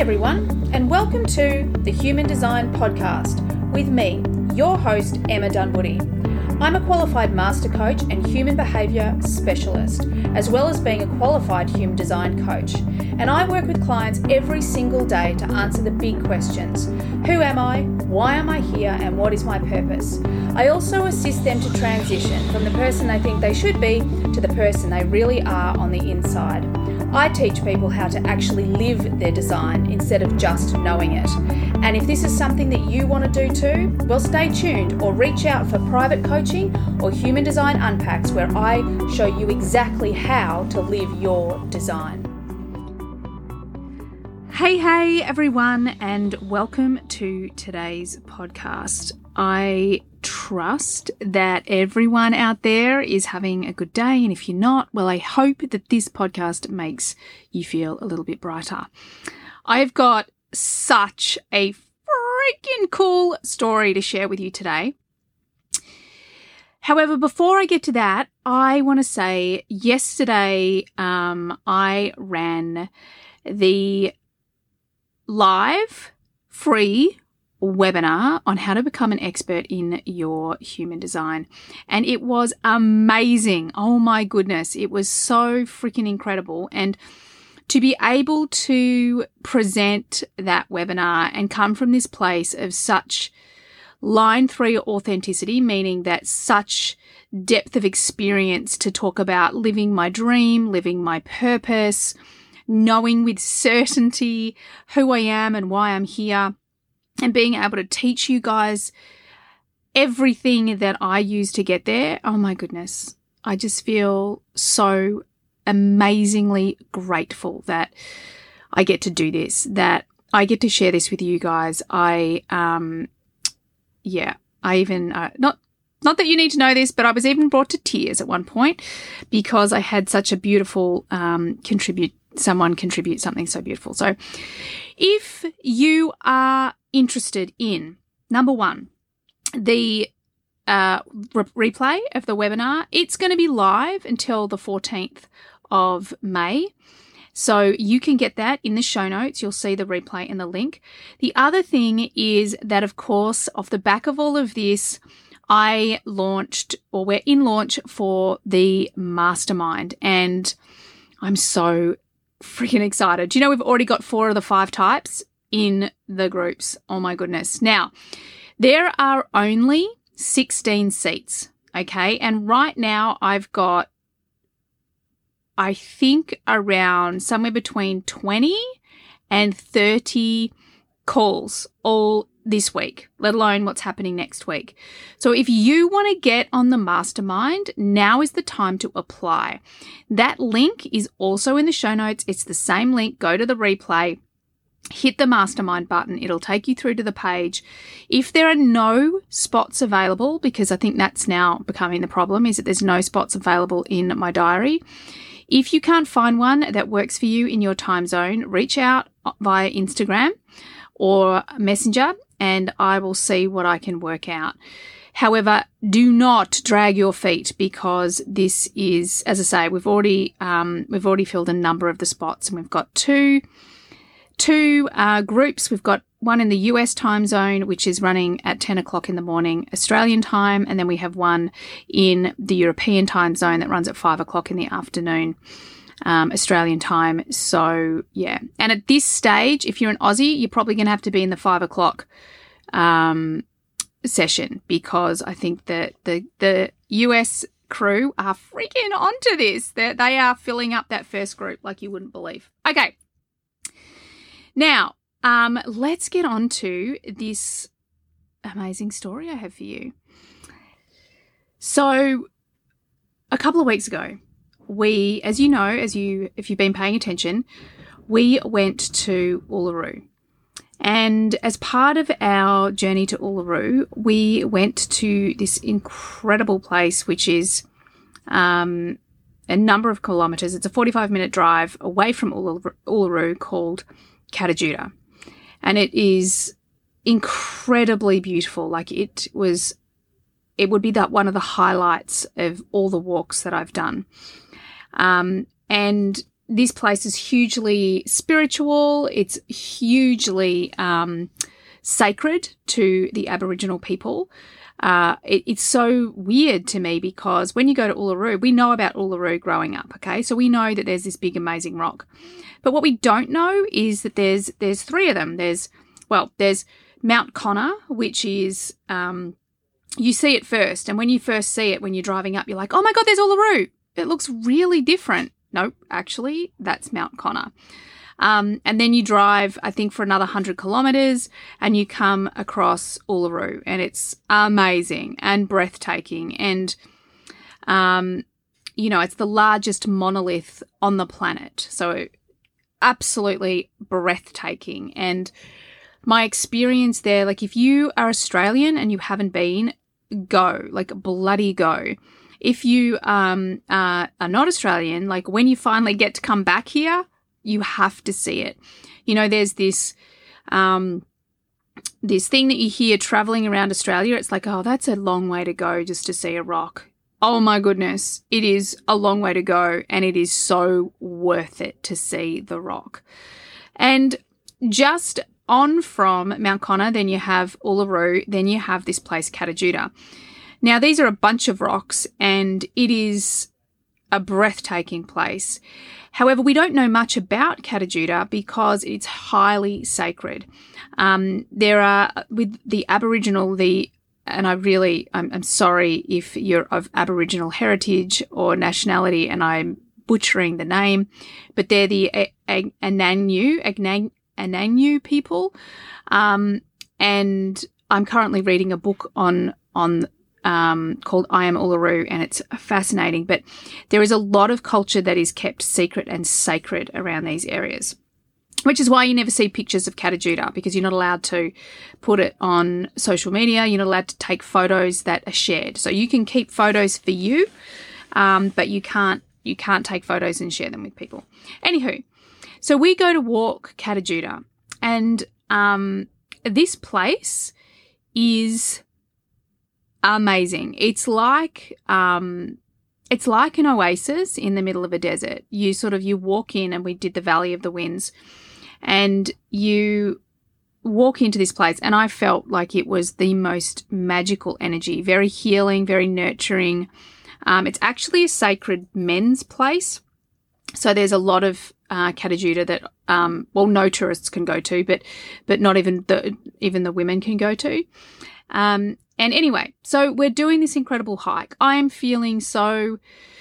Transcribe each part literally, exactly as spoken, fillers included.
everyone, and welcome to the Human Design Podcast with me, your host, Emma Dunwoody. I'm a qualified master coach and human behaviour specialist, as well as being a qualified human design coach. And I work with clients every single day to answer the big questions. Who am I? Why am I here? And what is my purpose? I also assist them to transition from the person they think they should be to the person they really are on the inside. I teach people how to actually live their design instead of just knowing it. And if this is something that you want to do too, well, stay tuned or reach out for private coaching or Human Design Unpacks, where I show you exactly how to live your design. Hey, hey, everyone, and welcome to today's podcast. I trust that everyone out there is having a good day, and if you're not, well, I hope that this podcast makes you feel a little bit brighter. I've got such a freaking cool story to share with you today. However, before I get to that, I want to say yesterday um, I ran the live free webinar on how to become an expert in your human design. And it was amazing. Oh my goodness. It was so freaking incredible. And to be able to present that webinar and come from this place of such line three authenticity, meaning that such depth of experience to talk about living my dream, living my purpose, knowing with certainty who I am and why I'm here, and being able to teach you guys everything that I use to get there. Oh my goodness. I just feel so amazingly grateful that I get to do this, that I get to share this with you guys. I, um, yeah, I even, uh, not, not that you need to know this, but I was even brought to tears at one point because I had such a beautiful, um, contribute, someone contribute something so beautiful. So if you are interested in, number one, the uh, re- replay of the webinar, it's going to be live until the fourteenth of May. So you can get that in the show notes. You'll see the replay and the link. The other thing is that, of course, off the back of all of this, I launched, or we're in launch for the mastermind, and I'm so freaking excited. Do you know we've already got four of the five types in the groups? Oh my goodness. Now, there are only sixteen seats, okay? And right now I've got, I think, around somewhere between twenty and thirty calls all this week, let alone what's happening next week. So if you want to get on the mastermind, now is the time to apply. That link is also in the show notes. It's the same link. Go to the replay, hit the mastermind button. It'll take you through to the page. If there are no spots available, because I think that's now becoming the problem, is that there's no spots available in my diary. If you can't find one that works for you in your time zone, reach out via Instagram or Messenger, and I will see what I can work out. However, do not drag your feet, because this is, as I say, we've already um, we've already filled a number of the spots, and we've got two two uh, groups. We've got one in the U S time zone, which is running at ten o'clock in the morning Australian time, and then we have one in the European time zone that runs at five o'clock in the afternoon Um, Australian time. So yeah. And at this stage, if you're an Aussie, you're probably going to have to be in the five o'clock um, session, because I think that the, the U S crew are freaking onto this. They're, they are filling up that first group like you wouldn't believe. Okay. Now, um, let's get on to this amazing story I have for you. So a couple of weeks ago, we, as you know, as you, if you've been paying attention, we went to Uluru. And as part of our journey to Uluru, we went to this incredible place, which is um, a number of kilometres. It's a forty-five minute drive away from Uluru, Uluru called Katajuda. And it is incredibly beautiful. Like it was, it would be that one of the highlights of all the walks that I've done. Um, and this place is hugely spiritual. It's hugely um, sacred to the Aboriginal people. Uh, it, it's so weird to me because when you go to Uluru, we know about Uluru growing up, okay? So we know that there's this big, amazing rock. But what we don't know is that there's there's three of them. There's, well, there's Mount Connor, which is, um, you see it first. And when you first see it, when you're driving up, you're like, oh my God, there's Uluru. It looks really different. Nope, actually, that's Mount Connor. Um, and then you drive, I think, for another one hundred kilometres and you come across Uluru, and it's amazing and breathtaking. And, um, you know, it's the largest monolith on the planet. So absolutely breathtaking. And my experience there, like if you are Australian and you haven't been, go, like bloody go. If you um, uh, are not Australian, like when you finally get to come back here, you have to see it. You know, there's this um, this thing that you hear traveling around Australia. It's like, oh, that's a long way to go just to see a rock. Oh my goodness, it is a long way to go, and it is so worth it to see the rock. And just on from Mount Connor, then you have Uluru, then you have this place, Katajuda. Now, these are a bunch of rocks, and it is a breathtaking place. However, we don't know much about Katajuda because it's highly sacred. Um, there are, with the Aboriginal, the, and I really, I'm, I'm sorry if you're of Aboriginal heritage or nationality and I'm butchering the name, but they're the a- a- Anangu, Anang, Anangu people. Um, and I'm currently reading a book on, on Um, called I Am Uluru, and it's fascinating. But there is a lot of culture that is kept secret and sacred around these areas, which is why you never see pictures of Katajuda, because you're not allowed to put it on social media. You're not allowed to take photos that are shared. So you can keep photos for you, um, but you can't you can't take photos and share them with people. Anywho, so we go to walk Katajuda, and um, this place is amazing. It's like um, it's like an oasis in the middle of a desert. You sort of you walk in, and we did the Valley of the Winds, and you walk into this place, and I felt like it was the most magical energy, very healing, very nurturing. Um, it's actually a sacred men's place, so there's a lot of uh, Katajuda that um, well, no tourists can go to, but but not even the even the women can go to. Um, And anyway, so we're doing this incredible hike. I am feeling so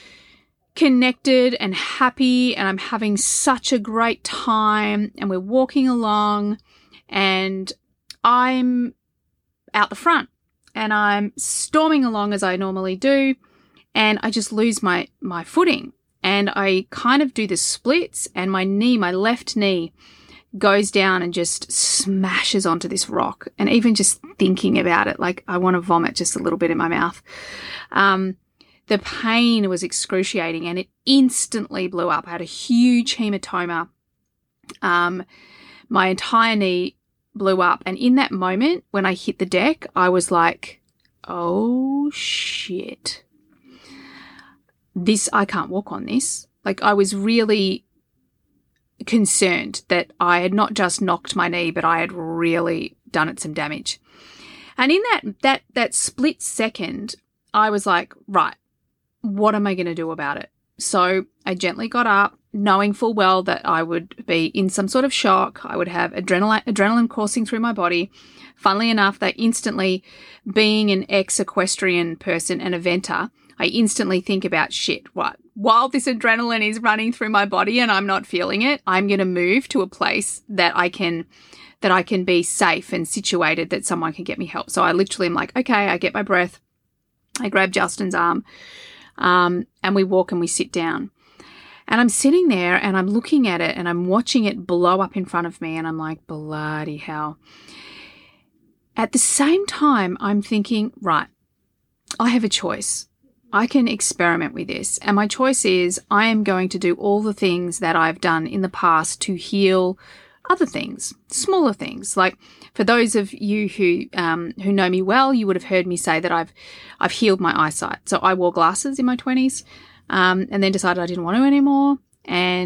connected and happy, and I'm having such a great time, and we're walking along, and I'm out the front, and I'm storming along as I normally do, and I just lose my, my footing, and I kind of do the splits, and my knee, my left knee, goes down and just smashes onto this rock. And even just thinking about it, like I want to vomit just a little bit in my mouth. Um, the pain was excruciating, and it instantly blew up. I had a huge hematoma. Um, my entire knee blew up. And in that moment, when I hit the deck, I was like, oh shit. This, I can't walk on this. Like I was really concerned that I had not just knocked my knee, but I had really done it some damage. And in that that that split second, I was like, right, what am I going to do about it? So I gently got up, knowing full well that I would be in some sort of shock. I would have adrenaline adrenaline coursing through my body. Funnily enough, that instantly, being an ex-equestrian person and eventer, I instantly think about shit, what? While this adrenaline is running through my body and I'm not feeling it, I'm going to move to a place that I can that I can be safe and situated, that someone can get me help. So I literally am like, okay, I get my breath. I grab Justin's arm, um, and we walk and we sit down. And I'm sitting there and I'm looking at it and I'm watching it blow up in front of me, and I'm like, bloody hell. At the same time, I'm thinking, right, I have a choice. I can experiment with this. And my choice is I am going to do all the things that I've done in the past to heal other things, smaller things. Like for those of you who um, who know me well, you would have heard me say that I've I've healed my eyesight. So I wore glasses in my twenties, um, and then decided I didn't want to anymore. And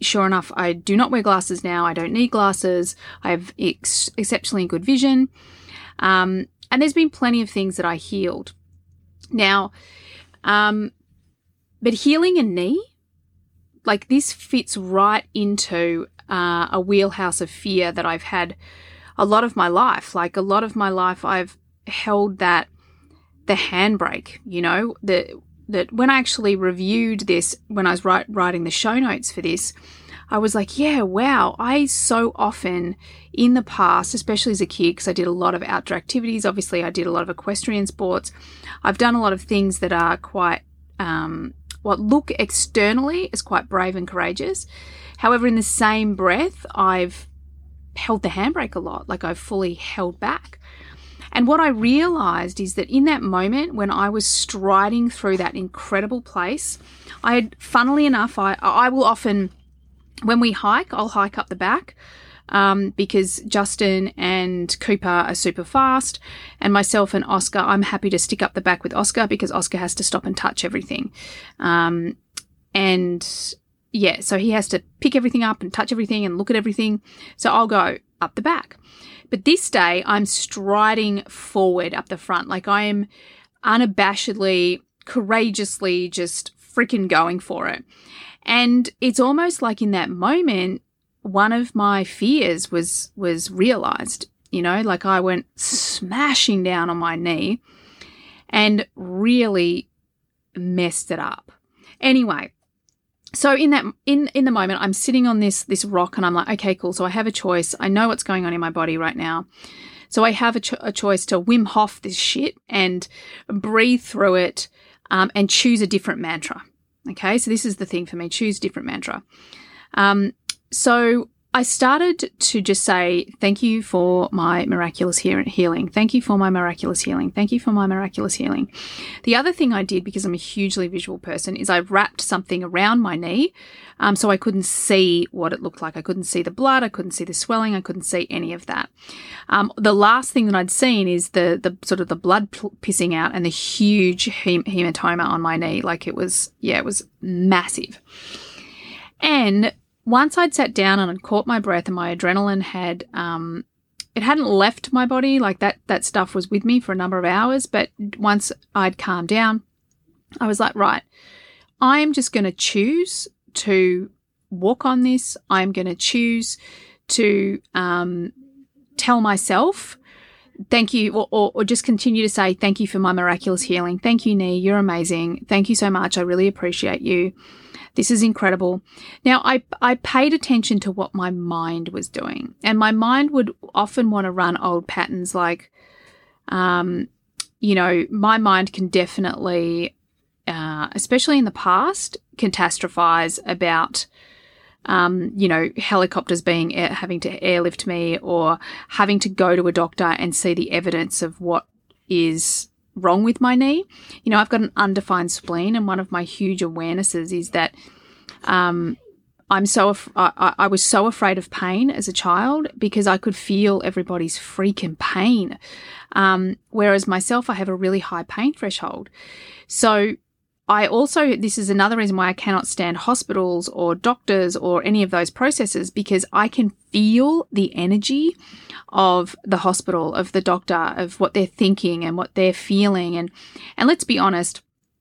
sure enough, I do not wear glasses now. I don't need glasses. I have ex- exceptionally good vision. Um, and there's been plenty of things that I healed. Now, um, but healing a knee, like this fits right into uh, a wheelhouse of fear that I've had a lot of my life. Like a lot of my life, I've held that the handbrake, you know, the that when I actually reviewed this, when I was write, writing the show notes for this, I was like, yeah, wow, I so often in the past, especially as a kid, because I did a lot of outdoor activities, obviously I did a lot of equestrian sports, I've done a lot of things that are quite, um, what look externally as quite brave and courageous. However, in the same breath, I've held the handbrake a lot, like I've fully held back. And what I realized is that in that moment when I was striding through that incredible place, I had, funnily enough, I, I will often, when we hike, I'll hike up the back um, because Justin and Cooper are super fast, and myself and Oscar, I'm happy to stick up the back with Oscar because Oscar has to stop and touch everything. Um, and yeah, so he has to pick everything up and touch everything and look at everything. So I'll go up the back. But this day, I'm striding forward up the front. Like I am unabashedly, courageously just freaking going for it. And it's almost like in that moment, one of my fears was was realized. You know, like I went smashing down on my knee and really messed it up. Anyway, so in that in in the moment, I'm sitting on this this rock and I'm like, okay, cool. So I have a choice. I know what's going on in my body right now. So I have a, cho- a choice to Wim Hof this shit and breathe through it um, and choose a different mantra. Okay, so this is the thing for me, choose different mantra. Um, so I started to just say, thank you for my miraculous he- healing. Thank you for my miraculous healing. Thank you for my miraculous healing. The other thing I did, because I'm a hugely visual person, is I wrapped something around my knee um, so I couldn't see what it looked like. I couldn't see the blood. I couldn't see the swelling. I couldn't see any of that. Um, the last thing that I'd seen is the the sort of the blood p- pissing out and the huge hem- hematoma on my knee. Like it was, yeah, it was massive. And once I'd sat down and I'd caught my breath and my adrenaline had, um, it hadn't left my body, like that, that stuff was with me for a number of hours. But once I'd calmed down, I was like, right, I'm just going to choose to walk on this. I'm going to choose to um, tell myself thank you, or, or, or just continue to say thank you for my miraculous healing. Thank you, knee. You're amazing. Thank you so much. I really appreciate you. This is incredible. Now, I, I paid attention to what my mind was doing, and my mind would often want to run old patterns like, um, you know, my mind can definitely, uh, especially in the past, catastrophize about, um, you know, helicopters being air, having to airlift me or having to go to a doctor and see the evidence of what is wrong with my knee. You know, I've got an undefined spleen, and one of my huge awarenesses is that um, I'm so af- I, I was so afraid of pain as a child because I could feel everybody's freaking pain. Um, whereas myself, I have a really high pain threshold. So I also, this is another reason why I cannot stand hospitals or doctors or any of those processes, because I can feel the energy of the hospital, of the doctor, of what they're thinking and what they're feeling. And, and let's be honest,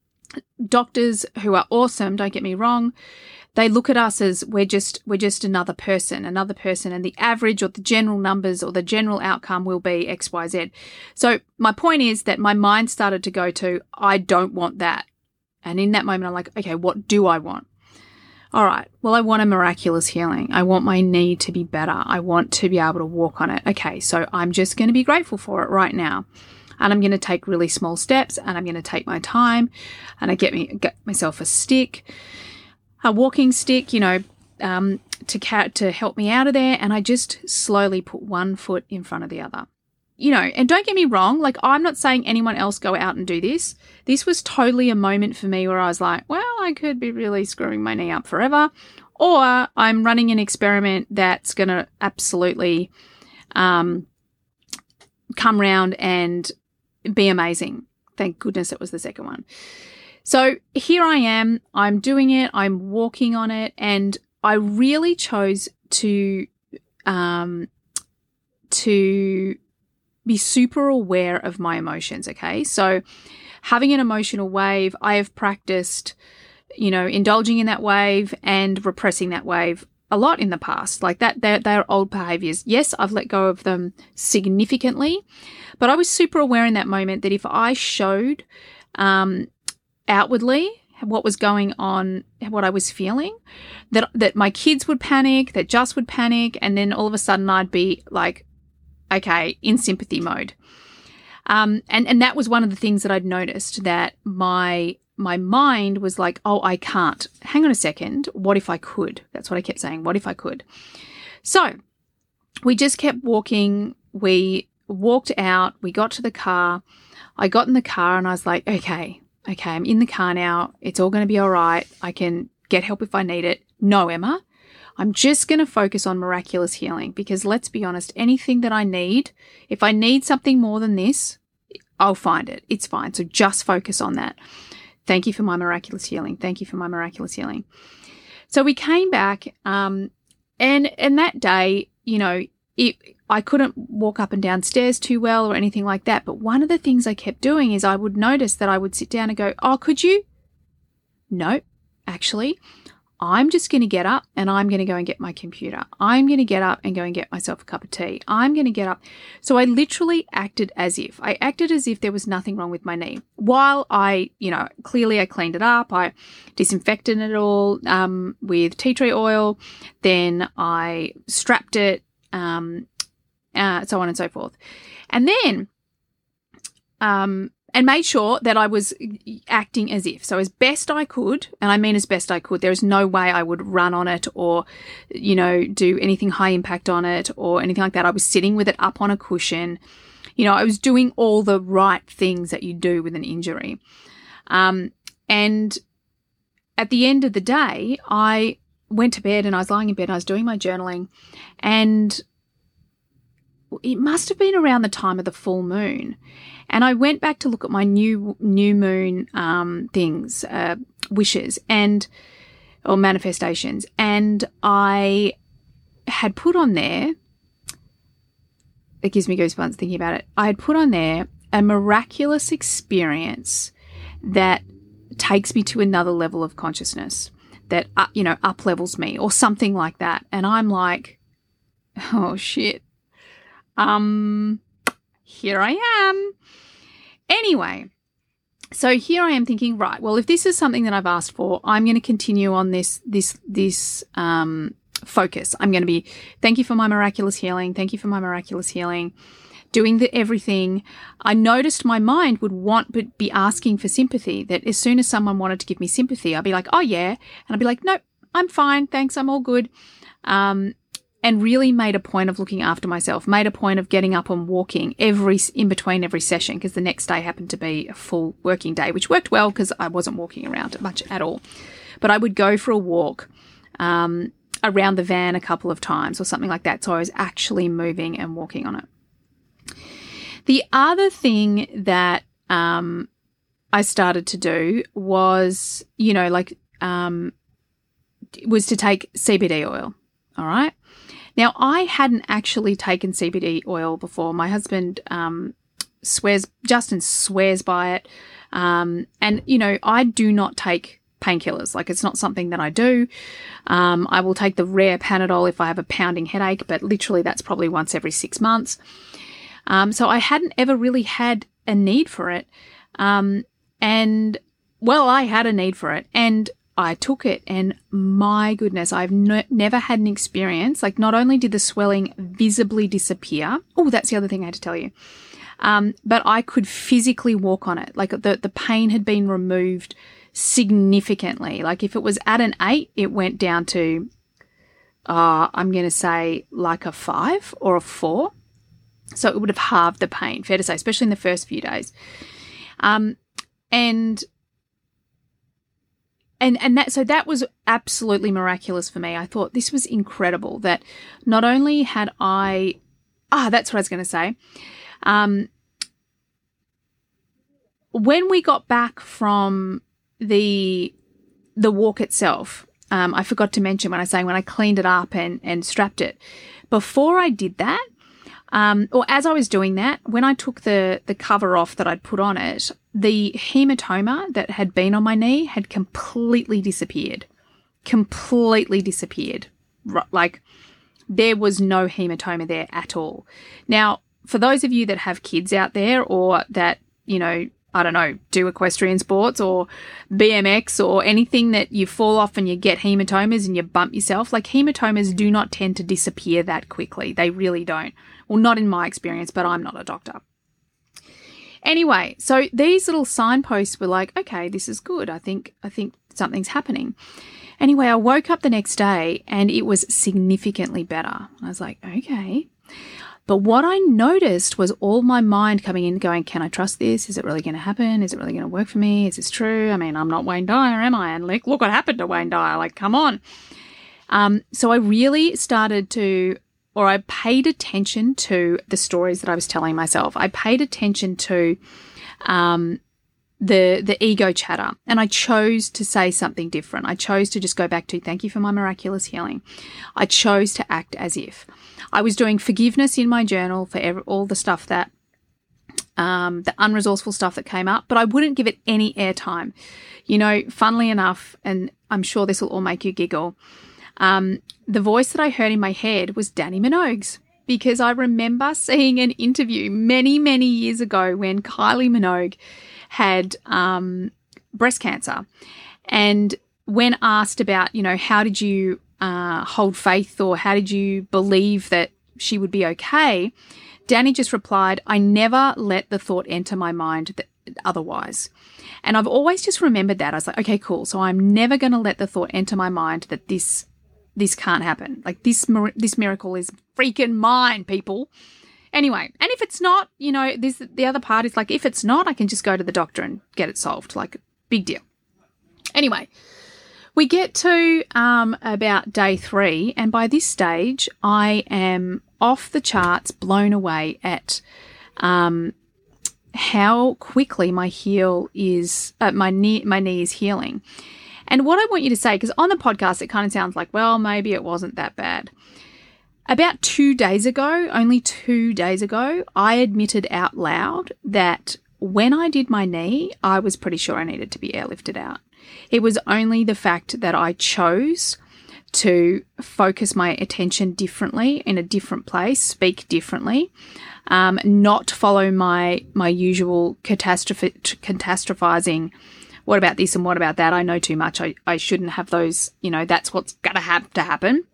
doctors who are awesome, don't get me wrong, they look at us as we're just, we're just another person, another person, and the average or the general numbers or the general outcome will be X, Y, Z. So my point is that my mind started to go to, I don't want that. And in that moment, I'm like, okay, what do I want? All right, well, I want a miraculous healing. I want my knee to be better. I want to be able to walk on it. Okay, so I'm just going to be grateful for it right now. And I'm going to take really small steps, and I'm going to take my time, and I get me get myself a stick, a walking stick, you know, um, to ca- to help me out of there. And I just slowly put one foot in front of the other. You know, and don't get me wrong, like I'm not saying anyone else go out and do this. This was totally a moment for me where I was like, well, I could be really screwing my knee up forever, or I'm running an experiment that's going to absolutely um, come round and be amazing. Thank goodness it was the second one. So here I am, I'm doing it, I'm walking on it, and I really chose to um, to be super aware of my emotions, okay? So having an emotional wave, I have practiced, you know, indulging in that wave and repressing that wave a lot in the past. Like that, they're, they're old behaviors. Yes, I've let go of them significantly, but I was super aware in that moment that if I showed um, outwardly what was going on, what I was feeling, that that my kids would panic, that Just would panic, and then all of a sudden I'd be like, okay, in sympathy mode. Um, and, and that was one of the things that I'd noticed, that my my mind was like, oh, I can't. Hang on a second. What if I could? That's what I kept saying. What if I could? So we just kept walking. We walked out. We got to the car. I got in the car and I was like, okay, okay, I'm in the car now. It's all going to be all right. I can get help if I need it. No, Emma, I'm just going to focus on miraculous healing, because let's be honest, anything that I need, if I need something more than this, I'll find it. It's fine. So just focus on that. Thank you for my miraculous healing. Thank you for my miraculous healing. So we came back, um, and and that day, you know, it, I couldn't walk up and down stairs too well or anything like that. But one of the things I kept doing is I would notice that I would sit down and go, oh, could you? No, actually, I'm just going to get up and I'm going to go and get my computer. I'm going to get up and go and get myself a cup of tea. I'm going to get up. So I literally acted as if. I acted as if there was nothing wrong with my knee. While I, you know, clearly I cleaned it up. I disinfected it all um, with tea tree oil. Then I strapped it, um, uh, so on and so forth. And then... Um, and made sure that I was acting as if. So as best I could, and I mean as best I could, there is no way I would run on it or, you know, do anything high impact on it or anything like that. I was sitting with it up on a cushion. You know, I was doing all the right things that you do with an injury. Um, and at the end of the day, I went to bed and I was lying in bed and I was doing my journaling, and it must have been around the time of the full moon. And I went back to look at my new new moon um, things, uh, wishes and or manifestations, and I had put on there, it gives me goosebumps thinking about it, I had put on there a miraculous experience that takes me to another level of consciousness, that, uh, you know, up levels me or something like that. And I'm like, oh, shit. Um, here I am. Anyway, so here I am thinking, right, well, if this is something that I've asked for, I'm going to continue on this, this, this, um, focus. I'm going to be, thank you for my miraculous healing. Thank you for my miraculous healing. Doing the everything. I noticed my mind would want, but be asking for sympathy, that as soon as someone wanted to give me sympathy, I'd be like, oh yeah. And I'd be like, nope, I'm fine. Thanks. I'm all good. Um, and really made a point of looking after myself, made a point of getting up and walking every in between every session, because the next day happened to be a full working day, which worked well because I wasn't walking around much at all. But I would go for a walk um, around the van a couple of times or something like that, so I was actually moving and walking on it. The other thing that um, I started to do was, you know, like um, was to take C B D oil, all right? Now, I hadn't actually taken C B D oil before. My husband um, swears, Justin swears by it. Um, and, you know, I do not take painkillers. Like, it's not something that I do. Um, I will take the rare Panadol if I have a pounding headache, but literally that's probably once every six months. Um, so I hadn't ever really had a need for it. Um, and, well, I had a need for it. And I took it, and my goodness, I've no, never had an experience. Like, not only did the swelling visibly disappear. Oh, that's the other thing I had to tell you. Um, but I could physically walk on it. Like, the, the pain had been removed significantly. Like, if it was at an eight, it went down to, uh, I'm going to say like a five or a four. So it would have halved the pain, fair to say, especially in the first few days. Um, and And and that so that was absolutely miraculous for me. I thought this was incredible, that not only had I ah that's what I was going to say. Um, when we got back from the the walk itself, um, I forgot to mention when I was saying when I cleaned it up and, and strapped it. Before I did that, um, or as I was doing that, when I took the, the cover off that I'd put on it, the hematoma that had been on my knee had completely disappeared. Completely disappeared. Like, there was no hematoma there at all. Now, for those of you that have kids out there or that, you know, I don't know, do equestrian sports or B M X or anything that you fall off and you get hematomas and you bump yourself, like hematomas do not tend to disappear that quickly. They really don't. Well, not in my experience, but I'm not a doctor. Anyway, so these little signposts were like, okay, this is good. I think, I think something's happening. Anyway, I woke up the next day and it was significantly better. I was like, okay. But what I noticed was all my mind coming in going, can I trust this? Is it really going to happen? Is it really going to work for me? Is this true? I mean, I'm not Wayne Dyer, am I? And look, look what happened to Wayne Dyer. Like, come on. Um, so I really started to, or I paid attention to the stories that I was telling myself. I paid attention to um, the the ego chatter, and I chose to say something different. I chose to just go back to, thank you for my miraculous healing. I chose to act as if. I was doing forgiveness in my journal for every, all the stuff that, um, the unresourceful stuff that came up, but I wouldn't give it any airtime. You know, funnily enough, and I'm sure this will all make you giggle, um, the voice that I heard in my head was Dannii Minogue's, because I remember seeing an interview many, many years ago when Kylie Minogue had um, breast cancer. And when asked about, you know, how did you uh, hold faith or how did you believe that she would be okay, Dannii just replied, I never let the thought enter my mind that otherwise. And I've always just remembered that. I was like, okay, cool. So I'm never going to let the thought enter my mind that this this can't happen. Like this this miracle is freaking mine, people. Anyway, and if it's not, you know, this the other part is like, if it's not, I can just go to the doctor and get it solved. Like, big deal. Anyway, we get to um, about day three, and by this stage, I am off the charts, blown away at um, how quickly my heel is, uh, my knee, my knee is healing. And what I want you to say, because on the podcast, it kind of sounds like, well, maybe it wasn't that bad. About two days ago, only two days ago, I admitted out loud that when I did my knee, I was pretty sure I needed to be airlifted out. It was only the fact that I chose to focus my attention differently in a different place, speak differently, um, not follow my my usual catastrophe, catastrophizing. What about this and what about that? I know too much. I, I shouldn't have those, you know, that's what's going to have to happen.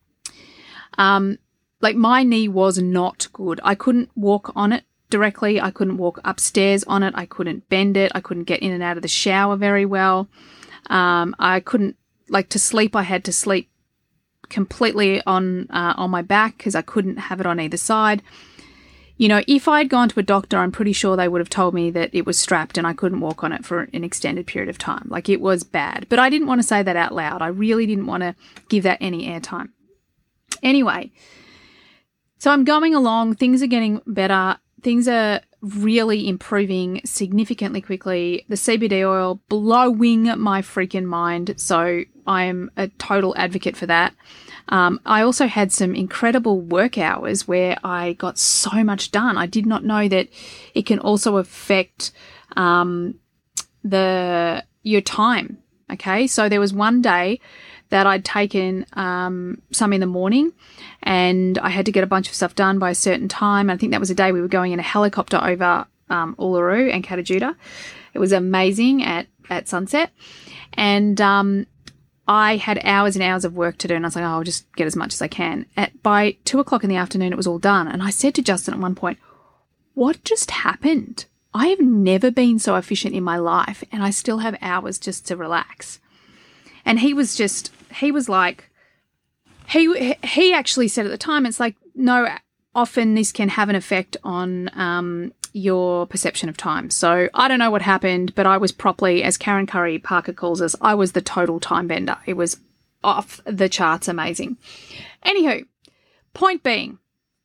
Um, like my knee was not good. I couldn't walk on it directly. I couldn't walk upstairs on it. I couldn't bend it. I couldn't get in and out of the shower very well. Um, I couldn't, like to sleep, I had to sleep completely on, uh, on my back because I couldn't have it on either side. You know, if I'd gone to a doctor, I'm pretty sure they would have told me that it was strapped and I couldn't walk on it for an extended period of time. Like, it was bad. But I didn't want to say that out loud. I really didn't want to give that any airtime. Anyway, so I'm going along. Things are getting better. Things are really improving significantly quickly. The C B D oil blowing my freaking mind. So I am a total advocate for that. Um, I also had some incredible work hours where I got so much done. I did not know that it can also affect um, the your time. Okay, so there was one day that I'd taken um, some in the morning and I had to get a bunch of stuff done by a certain time. I think that was a day we were going in a helicopter over um, Uluru and Katajuda. It was amazing at, at sunset. And um, I had hours and hours of work to do, and I was like, oh, I'll just get as much as I can. At By two o'clock in the afternoon, it was all done. And I said to Justin at one point, what just happened? I have never been so efficient in my life, and I still have hours just to relax. And he was just, he was like, he he actually said at the time, it's like, no, often this can have an effect on um, your perception of time. So I don't know what happened, but I was properly, as Karen Curry Parker calls us, I was the total time bender. It was off the charts amazing. Anywho, point being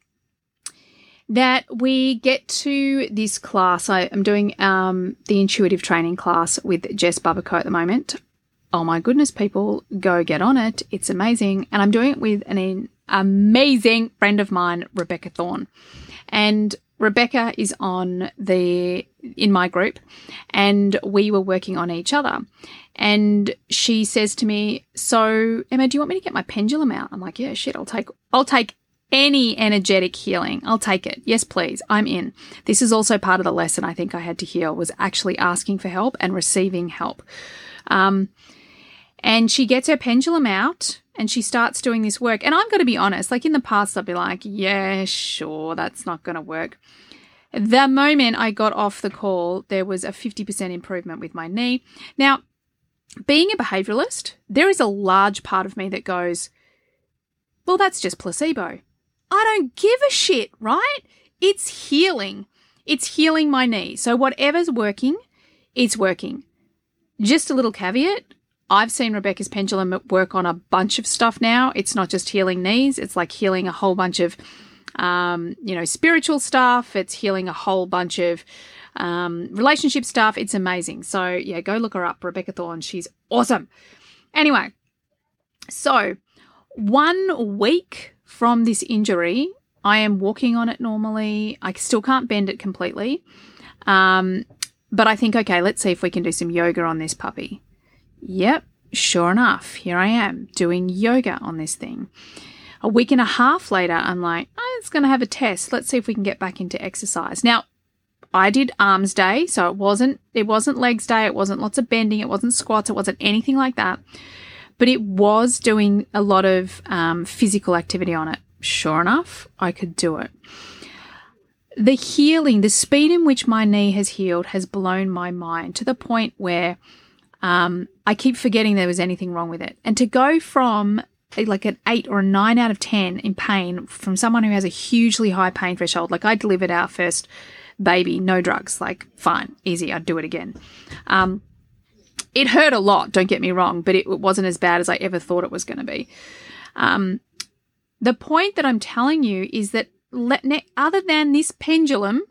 that we get to this class. I am doing um, the intuitive training class with Jess Babico at the moment. oh my goodness, people, go get on it. It's amazing. And I'm doing it with an amazing friend of mine, Rebecca Thorne. And Rebecca is on the, in my group, and we were working on each other. And she says to me, so Emma, do you want me to get my pendulum out? I'm like, yeah, shit, I'll take, I'll take any energetic healing. I'll take it. Yes, please. I'm in. This is also part of the lesson I think I had to heal, was actually asking for help and receiving help. Um, and she gets her pendulum out and she starts doing this work. And I'm going to be honest, like in the past, I'd be like, yeah, sure, that's not going to work. The moment I got off the call, there was a fifty percent improvement with my knee. Now, being a behavioralist, there is a large part of me that goes, well, that's just placebo. I don't give a shit, right? It's healing. It's healing my knee. So whatever's working, it's working. Just a little caveat. I've seen Rebecca's pendulum work on a bunch of stuff now. It's not just healing knees. It's like healing a whole bunch of, um, you know, spiritual stuff. It's healing a whole bunch of um, relationship stuff. It's amazing. So, yeah, go look her up, Rebecca Thorne. She's awesome. Anyway, so one week from this injury, I am walking on it normally. I still can't bend it completely. Um, but I think, okay, let's see if we can do some yoga on this puppy. Yep, sure enough, here I am doing yoga on this thing. A week and a half later, I'm like, oh, it's going to have a test. Let's see if we can get back into exercise. Now, I did arms day, so it wasn't it wasn't legs day, it wasn't lots of bending, it wasn't squats, it wasn't anything like that. But it was doing a lot of um, physical activity on it. Sure enough, I could do it. The healing, the speed in which my knee has healed has blown my mind to the point where um, I keep forgetting there was anything wrong with it. And to go from like an eight or a nine out of ten in pain from someone who has a hugely high pain threshold, like I delivered our first baby, no drugs, like fine, easy, I'd do it again. Um, it hurt a lot, don't get me wrong, but it, it wasn't as bad as I ever thought it was going to be. Um, the point that I'm telling you is that let, other than this pendulum,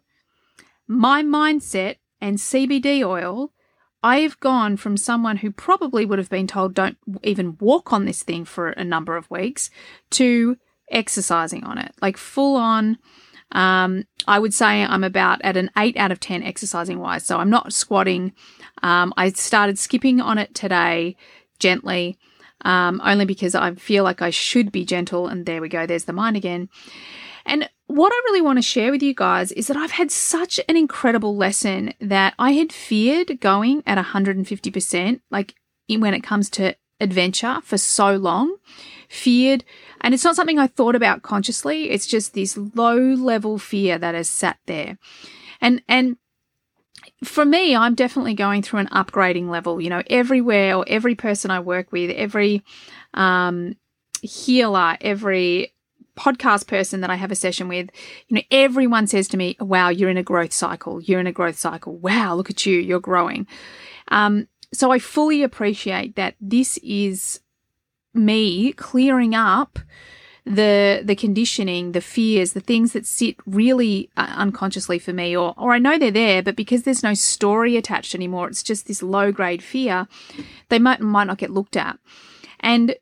my mindset and C B D oil, I have gone from someone who probably would have been told don't even walk on this thing for a number of weeks to exercising on it, like full on. Um, I would say I'm about at an eight out of ten exercising wise. So I'm not squatting. Um, I started skipping on it today gently, um, only because I feel like I should be gentle. And there we go. There's the mind again. And what I really want to share with you guys is that I've had such an incredible lesson that I had feared going at one hundred fifty percent, like when it comes to adventure for so long, feared. And it's not something I thought about consciously. It's just this low level fear that has sat there. And, and for me, I'm definitely going through an upgrading level, you know, everywhere or every person I work with, every um, healer, every podcast person that I have a session with, you know, everyone says to me, wow, you're in a growth cycle. You're in a growth cycle. Wow, look at you. You're growing. Um, so I fully appreciate that this is me clearing up the the conditioning, the fears, the things that sit really uh, unconsciously for me, or or I know they're there, but because there's no story attached anymore, it's just this low grade fear, they might might not get looked at. And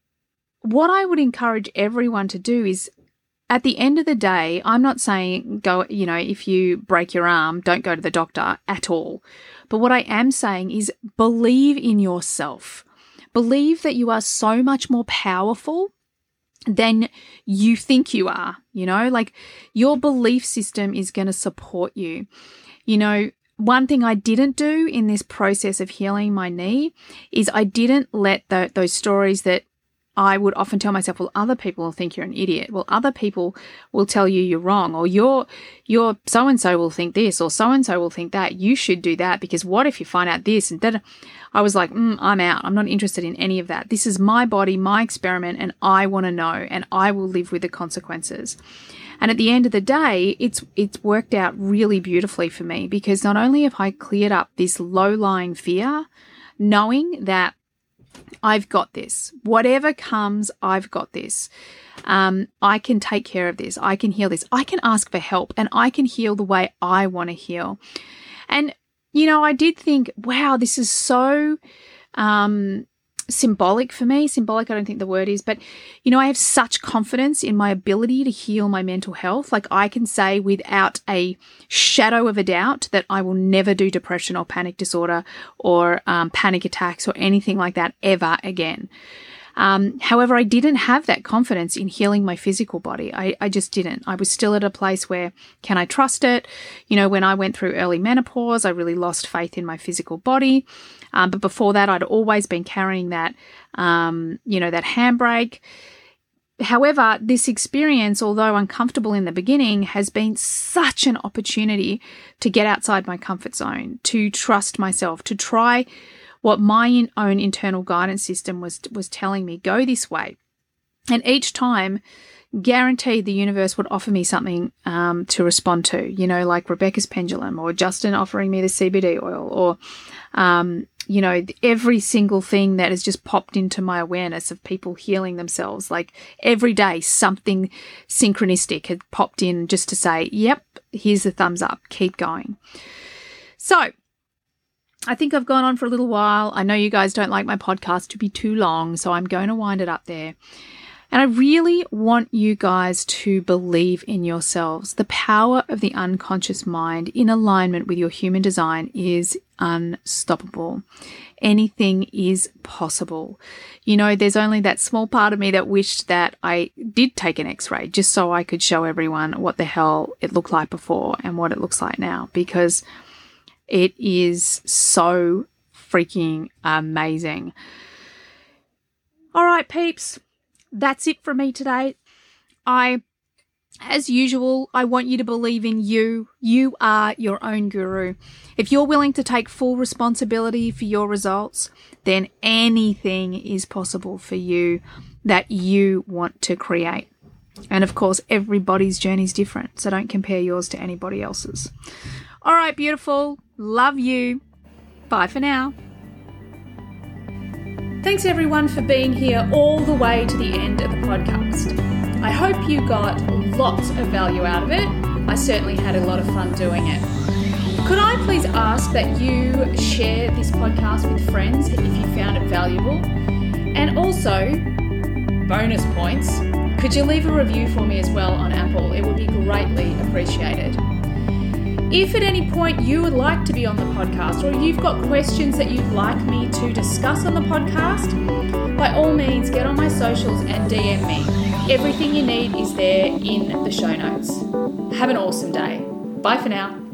what I would encourage everyone to do is, at the end of the day, I'm not saying go, you know, if you break your arm, don't go to the doctor at all. But what I am saying is believe in yourself. Believe that you are so much more powerful than you think you are, you know, like your belief system is going to support you. You know, one thing I didn't do in this process of healing my knee is I didn't let the, those stories that I would often tell myself, well, other people will think you're an idiot. Well, other people will tell you you're wrong, or your your so-and-so will think this, or so-and-so will think that. You should do that because what if you find out this? And then I was like, mm, I'm out. I'm not interested in any of that. This is my body, my experiment, and I want to know, and I will live with the consequences. And at the end of the day, it's it's worked out really beautifully for me because not only have I cleared up this low-lying fear, knowing that I've got this. Whatever comes, I've got this. Um, I can take care of this. I can heal this. I can ask for help and I can heal the way I want to heal. And, you know, I did think, wow, this is so, um, symbolic for me. Symbolic, I don't think the word is, but, you know, I have such confidence in my ability to heal my mental health. Like, I can say without a shadow of a doubt that I will never do depression or panic disorder or um, panic attacks or anything like that ever again. Um, however, I didn't have that confidence in healing my physical body. I, I just didn't. I was still at a place where, can I trust it? You know, when I went through early menopause, I really lost faith in my physical body. Um, but before that, I'd always been carrying that, um, you know, that handbrake. However, this experience, although uncomfortable in the beginning, has been such an opportunity to get outside my comfort zone, to trust myself, to try what my own internal guidance system was was telling me, go this way. And each time, guaranteed the universe would offer me something um, to respond to, you know, like Rebecca's pendulum or Justin offering me the C B D oil or, um, you know, every single thing that has just popped into my awareness of people healing themselves. Like every day, something synchronistic had popped in just to say, yep, here's the thumbs up, keep going. So I think I've gone on for a little while. I know you guys don't like my podcast to be too long, so I'm going to wind it up there. And I really want you guys to believe in yourselves. The power of the unconscious mind in alignment with your human design is unstoppable. Anything is possible. You know, there's only that small part of me that wished that I did take an x-ray just so I could show everyone what the hell it looked like before and what it looks like now, because it is so freaking amazing. All right, peeps, that's it from me today. I, as usual, I want you to believe in you. You are your own guru. If you're willing to take full responsibility for your results, then anything is possible for you that you want to create. And of course, everybody's journey is different, so don't compare yours to anybody else's. All right, beautiful. Love you. Bye for now. Thanks everyone for being here all the way to the end of the podcast. I hope you got lots of value out of it. I certainly had a lot of fun doing it. Could I please ask that you share this podcast with friends if you found it valuable? And also, bonus points, could you leave a review for me as well on Apple? It would be greatly appreciated. If at any point you would like to be on the podcast or you've got questions that you'd like me to discuss on the podcast, by all means get on my socials and D M me. Everything you need is there in the show notes. Have an awesome day. Bye for now.